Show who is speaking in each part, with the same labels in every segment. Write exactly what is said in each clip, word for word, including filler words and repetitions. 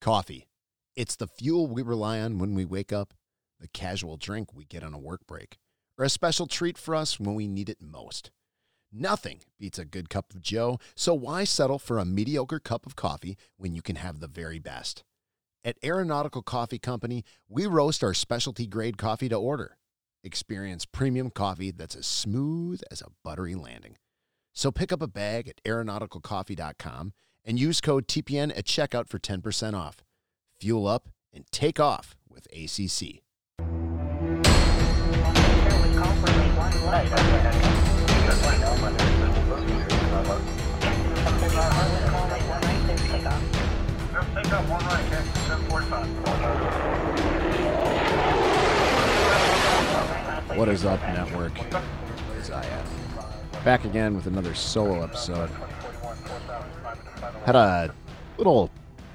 Speaker 1: Coffee. It's the fuel we rely on when we wake up, the casual drink we get on a work break, or a special treat for us when we need it most. Nothing beats a good cup of Joe, so why settle for a mediocre cup of coffee when you can have the very best? At Aeronautical Coffee Company, we roast our specialty grade coffee to order. Experience premium coffee that's as smooth as a buttery landing. So pick up a bag at aeronautical coffee dot com and use code T P N at checkout for ten percent off. Fuel up and take off with A C C. What is up, network? Zayat. Back again with another solo episode. Had a little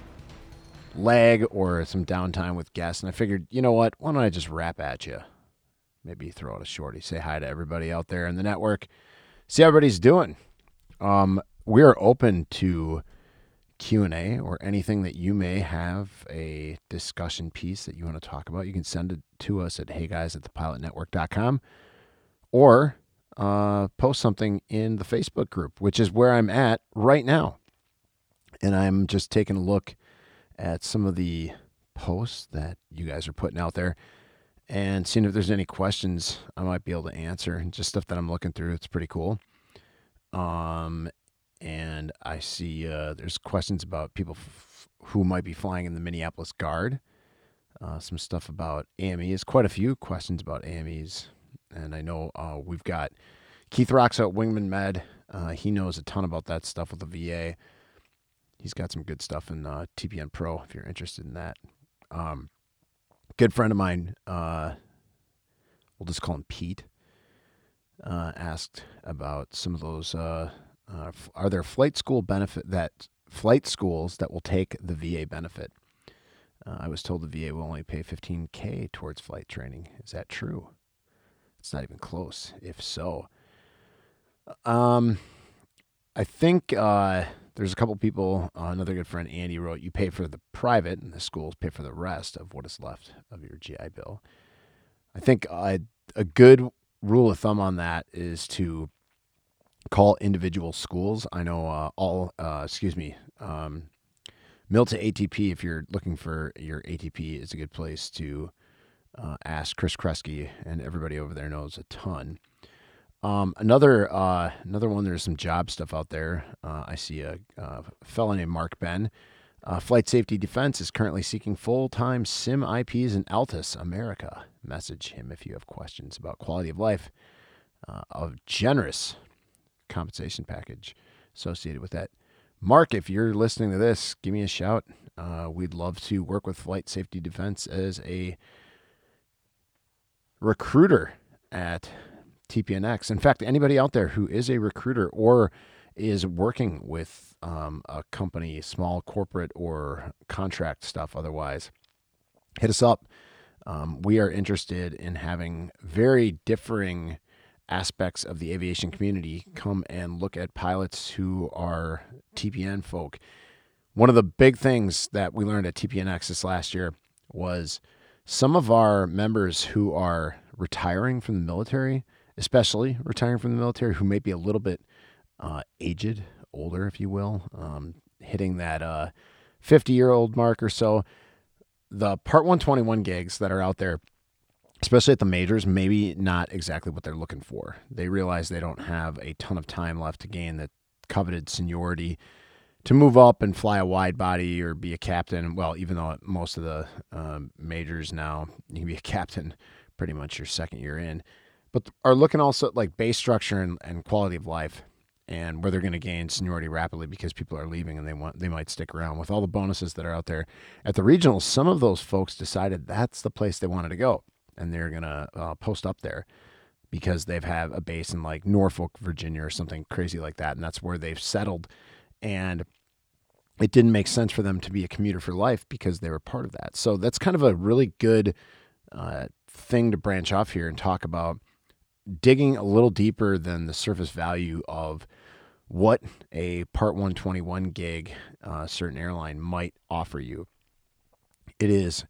Speaker 1: lag or some downtime with guests, and I figured, you know what? Why don't I just rap at you? Maybe throw out a shorty. Say hi to everybody out there in the network. See how everybody's doing. Um, we are open to Q and A or anything that you may have a discussion piece that you want to talk about. You can send it to us at hey guys at the pilot network dot com or uh, post something in the Facebook group, which is where I'm at right now. And I'm just taking a look at some of the posts that you guys are putting out there and seeing if there's any questions I might be able to answer, and just stuff that I'm looking through. It's pretty cool. Um, and I see uh, there's questions about people f- who might be flying in the Minneapolis Guard. Uh, some stuff about A M Es, quite a few questions about A M Es. And I know uh, we've got Keith Rocks at Wingman Med. Uh, he knows a ton about that stuff with the V A. He's got some good stuff in uh, T P N Pro if you're interested in that. Um, good friend of mine, uh, we'll just call him Pete, uh, asked about some of those. Uh, uh, f- are there flight school benefit that flight schools that will take the V A benefit? Uh, I was told the V A will only pay fifteen K towards flight training. Is that true? It's not even close. If so, um, I think. Uh, There's a couple people, uh, another good friend, Andy, wrote, you pay for the private and the schools pay for the rest of what is left of your G I Bill. I think uh, a good rule of thumb on that is to call individual schools. I know uh, all, uh, excuse me, um, Milta A T P, if you're looking for your A T P, is a good place to uh, ask. Chris Kresge and everybody over there knows a ton. Um, another uh, another one, there's some job stuff out there. Uh, I see a, a fellow named Mark Ben. Uh, Flight Safety Defense is currently seeking full-time SIM I Ps in Altus, America. Message him if you have questions about quality of life. Uh, a generous compensation package associated with that. Mark, if you're listening to this, give me a shout. Uh, we'd love to work with Flight Safety Defense as a recruiter at T P N X. In fact, anybody out there who is a recruiter or is working with um, a company, small corporate or contract stuff otherwise, hit us up. Um, we are interested in having very differing aspects of the aviation community come and look at pilots who are T P N folk. One of the big things that we learned at T P N X this last year was some of our members who are retiring from the military, especially retiring from the military, who may be a little bit uh, aged, older, if you will, um, hitting that uh, fifty-year-old mark or so. The Part one twenty-one gigs that are out there, especially at the majors, maybe not exactly what they're looking for. They realize they don't have a ton of time left to gain the coveted seniority to move up and fly a wide body or be a captain. Well, even though at most of the um, majors now, you can be a captain pretty much your second year in. But are looking also at like base structure and, and quality of life, and where they're going to gain seniority rapidly because people are leaving and they want they might stick around. With all the bonuses that are out there at the regionals, some of those folks decided that's the place they wanted to go, and they're going to uh, post up there because they've had a base in like Norfolk, Virginia, or something crazy like that, and that's where they've settled. And it didn't make sense for them to be a commuter for life because they were part of that. So that's kind of a really good uh, thing to branch off here and talk about. Digging a little deeper than the surface value of what a Part one twenty-one gig uh, certain airline might offer you. It is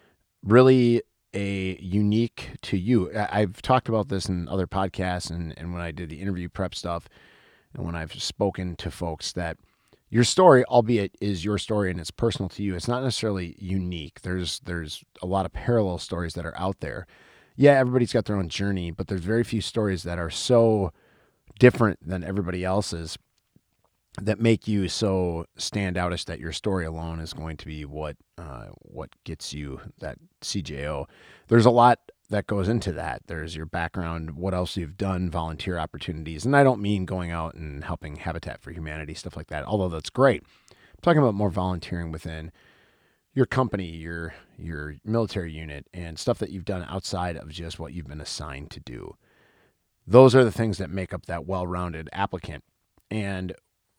Speaker 1: really a unique to you. I- I've talked about this in other podcasts and, and when I did the interview prep stuff and when I've spoken to folks that your story, albeit is your story and it's personal to you, it's not necessarily unique. There's there's a lot of parallel stories that are out there. Yeah, everybody's got their own journey, but there's very few stories that are so different than everybody else's that make you so standoutish that your story alone is going to be what uh, what gets you that C J O. There's a lot that goes into that. There's your background, what else you've done, volunteer opportunities, and I don't mean going out and helping Habitat for Humanity, stuff like that, although that's great. I'm talking about more volunteering within your company, your your military unit, and stuff that you've done outside of just what you've been assigned to do. Those are the things that make up that well-rounded applicant. And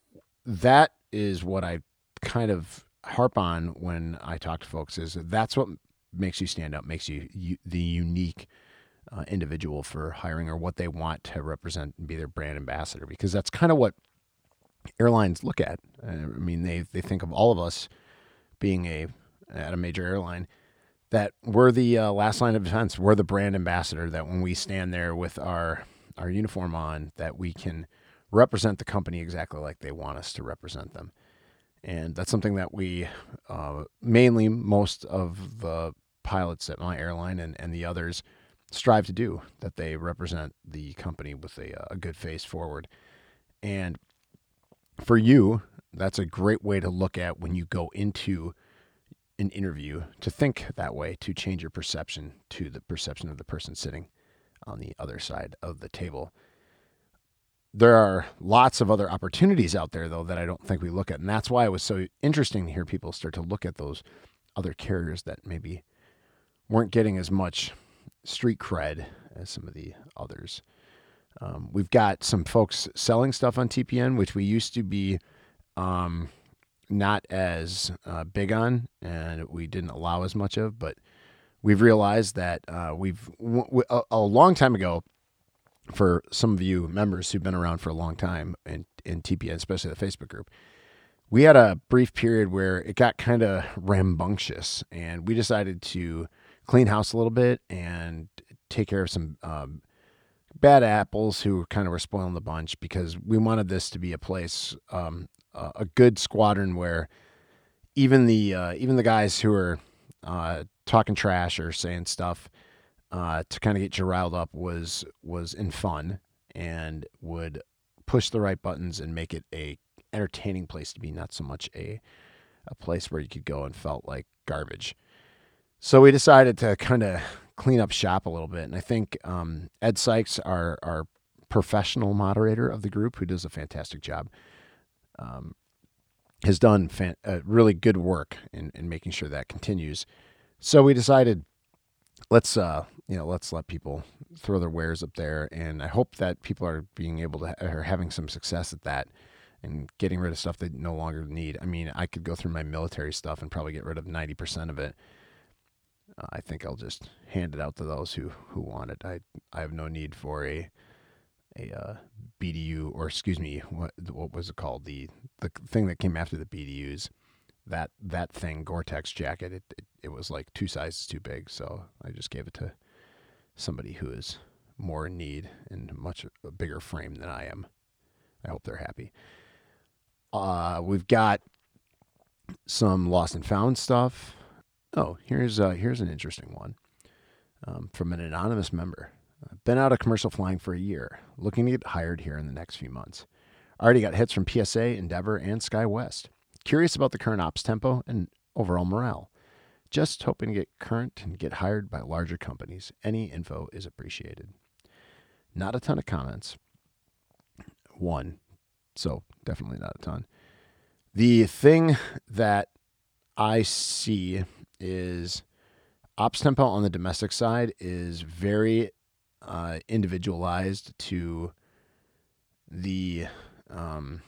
Speaker 1: that is what I kind of harp on when I talk to folks is that's what makes you stand out, makes you, you the unique uh, individual for hiring or what they want to represent and be their brand ambassador, because that's kind of what airlines look at. Uh, I mean, they, they think of all of us being a at a major airline that we're the uh, last line of defense. We're the brand ambassador, that when we stand there with our our uniform on, that we can represent the company exactly like they want us to represent them. And that's something that we, uh, mainly most of the pilots at my airline and, and the others strive to do, that they represent the company with a, a good face forward. And for you, that's a great way to look at when you go into an interview, to think that way, to change your perception to the perception of the person sitting on the other side of the table. There are lots of other opportunities out there, though, that I don't think we look at. And that's why it was so interesting to hear people start to look at those other carriers that maybe weren't getting as much street cred as some of the others. Um, we've got some folks selling stuff on T P N, which we used to be um, not as uh, big on, and we didn't allow as much of, but we've realized that uh, we've w- w- a, a long time ago, for some of you members who've been around for a long time in, in T P N, especially the Facebook group, we had a brief period where it got kind of rambunctious, and we decided to clean house a little bit and take care of some um, bad apples who kind of were spoiling the bunch, because we wanted this to be a place, um, a, a good squadron where even the uh, even the guys who are uh, talking trash or saying stuff uh, to kind of get you riled up was was in fun and would push the right buttons and make it a entertaining place to be, not so much a a place where you could go and felt like garbage. So we decided to kind of clean up shop a little bit, and I think um, Ed Sykes, our our professional moderator of the group, who does a fantastic job, um, has done fan- uh, really good work in, in making sure that continues. So we decided, let's uh, you know, let's let people throw their wares up there, and I hope that people are being able to are having some success at that and getting rid of stuff they no longer need. I mean, I could go through my military stuff and probably get rid of ninety percent of it. Uh, I think I'll just hand it out to those who, who want it. I I have no need for a a uh, B D U, or excuse me, what what was it called? The the thing that came after the B D Us. That that thing, Gore-Tex jacket. It, it it was like two sizes too big, so I just gave it to somebody who is more in need and much a bigger frame than I am. I hope they're happy. Uh, we've got some lost and found stuff. Oh, here's uh, here's an interesting one um, from an anonymous member. Been out of commercial flying for a year, looking to get hired here in the next few months. Already got hits from P S A, Endeavor, and SkyWest. Curious about the current ops tempo and overall morale. Just hoping to get current and get hired by larger companies. Any info is appreciated. Not a ton of comments. One. So definitely not a ton. The thing that I see is ops tempo on the domestic side is very uh, individualized to the um,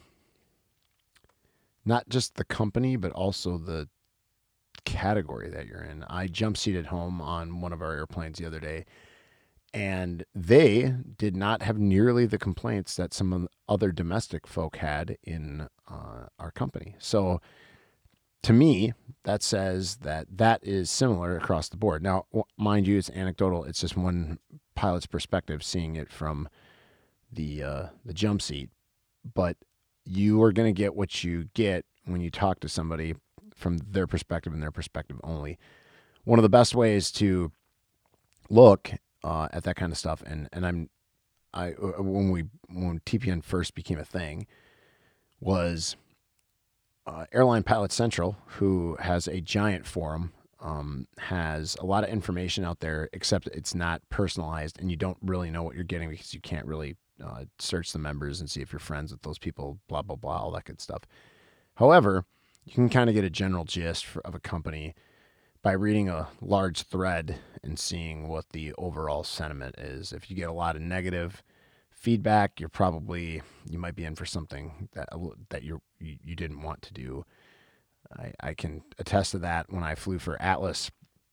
Speaker 1: not just the company, but also the category that you're in. I jump seated home on one of our airplanes the other day, and they did not have nearly the complaints that some other domestic folk had in uh, our company. So to me, that says that that is similar across the board. Now, mind you, it's anecdotal. It's just one pilot's perspective, seeing it from the uh, the jump seat. But you are going to get what you get when you talk to somebody from their perspective and their perspective only. One of the best ways to look uh, at that kind of stuff, and and I'm I when we when T P N first became a thing, was uh, Airline Pilot Central, who has a giant forum, um, has a lot of information out there, except it's not personalized, and you don't really know what you're getting because you can't really uh, search the members and see if you're friends with those people, blah, blah, blah, all that good stuff. However, you can kind of get a general gist for, of a company by reading a large thread and seeing what the overall sentiment is. If you get a lot of negative feedback, you're probably, you might be in for something that that you're, you you didn't want to do. I, I can attest to that. When I flew for Atlas,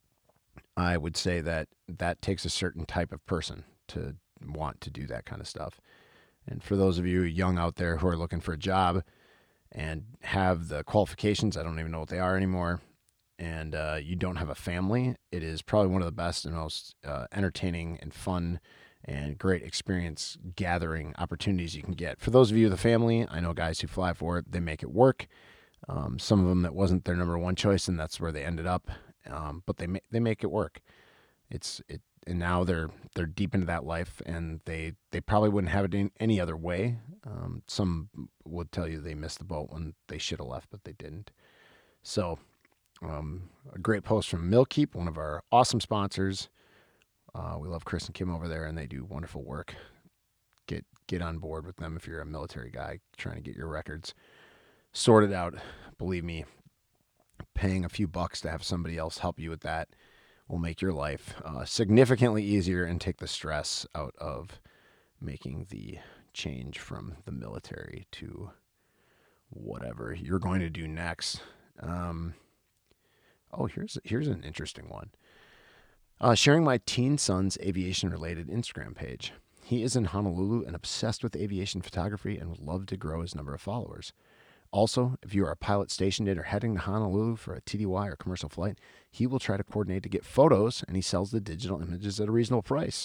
Speaker 1: I would say that that takes a certain type of person to want to do that kind of stuff. And for those of you young out there who are looking for a job and have the qualifications, I don't even know what they are anymore, and uh, you don't have a family, it is probably one of the best and most uh, entertaining and fun and great experience gathering opportunities you can get. For those of you with a family, I know guys who fly for it, they make it work. Um, some of them that wasn't their number one choice, and that's where they ended up. Um, but they ma- they make it work. It's it, and now they're they're deep into that life, and they they probably wouldn't have it in any other way. Um, some would tell you they missed the boat when they should have left, but they didn't. So, um, a great post from Milkeep, one of our awesome sponsors. Uh, we love Chris and Kim over there, and they do wonderful work. Get get on board with them if you're a military guy trying to get your records sorted out. Believe me, paying a few bucks to have somebody else help you with that will make your life uh, significantly easier and take the stress out of making the change from the military to whatever you're going to do next. Um, oh, here's here's an interesting one. Uh, sharing my teen son's aviation-related Instagram page. He is in Honolulu and obsessed with aviation photography and would love to grow his number of followers. Also, if you are a pilot stationed in or heading to Honolulu for a T D Y or commercial flight, he will try to coordinate to get photos, and he sells the digital images at a reasonable price.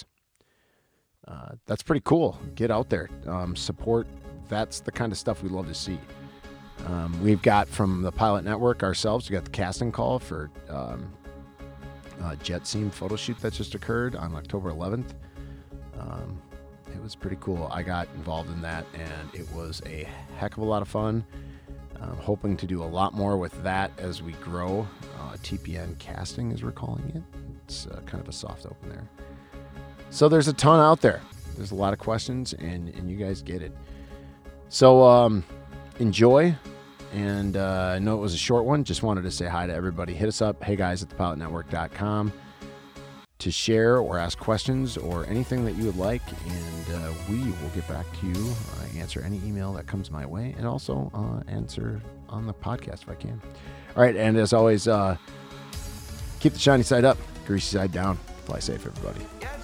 Speaker 1: Uh, that's pretty cool. Get out there. Um, support. That's the kind of stuff we love to see. Um, we've got from the Pilot Network ourselves, we got the casting call for um, uh, JetSeam photo shoot that just occurred on October eleventh. Um, it was pretty cool. I got involved in that, and it was a heck of a lot of fun. I'm hoping to do a lot more with that as we grow. Uh, T P N casting, as we're calling it. It's uh, kind of a soft open there. So there's a ton out there. There's a lot of questions, and, and you guys get it. So um, enjoy. And uh, I know it was a short one. Just wanted to say hi to everybody. Hit us up, hey guys at the pilot network dot com, to share or ask questions or anything that you would like. And uh, we will get back to you. I answer any email that comes my way, and also uh, answer on the podcast if I can. All right. And as always, uh, keep the shiny side up, greasy side down. Fly safe, everybody.